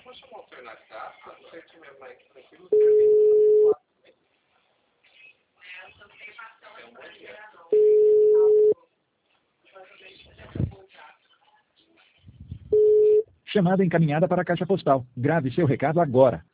Chamada encaminhada para a caixa postal. Grave seu recado agora.